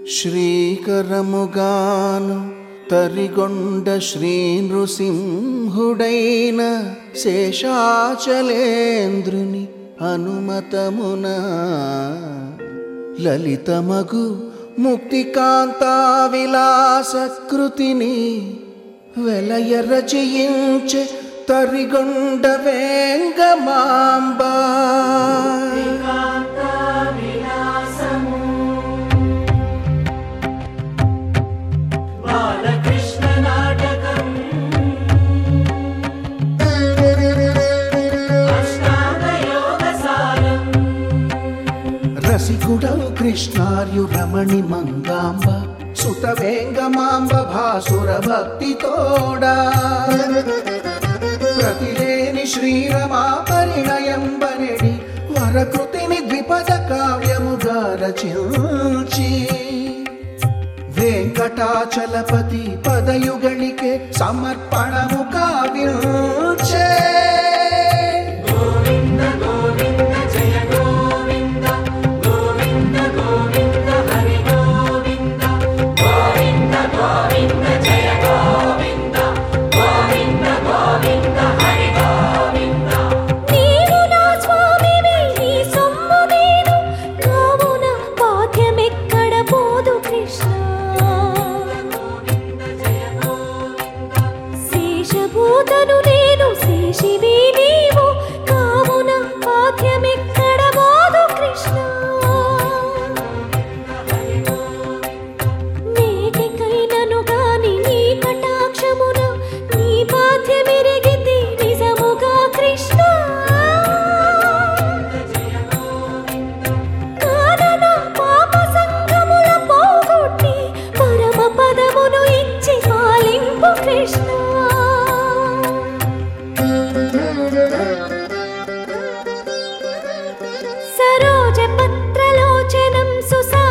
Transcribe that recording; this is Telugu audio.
శ్రీకరముగాను తరిగొండ శ్రీ నృసింహుడైన శేషాచలేంద్రుని అనుమతమున లలితమగు ముక్తికాంతా విలాసకృతిని వెలయ రచయించే తరిగొండ వేంగమాంబ. రసికుడవు కృష్ణార్యు రమణి మంగాంబ సుత వేంగమాంబ భాసుర భక్తి తోడా ప్రతిలేని శ్రీరమా పరిణయంబనెడి వరకృతిని ద్విపద కావ్యముగా రచించి వెంకటాచలపతి పదయుగళికే సమర్పణము కావ్యించే. శేషభూతను నేను శేషివి నీవు కావున పాఠ్యమెక్కడ బోధు కృష్ణ. నేటికైనను గాని నీ కటాక్షమున నీ పాఠ్యమిరిగితి నిజముగా కృష్ణ. కానన పాప సంగముల పోగొట్టి పరమ పదమును ఇచ్చి పాలింపు కృష్ణ. సరోజ పత్రలోచనం సుసా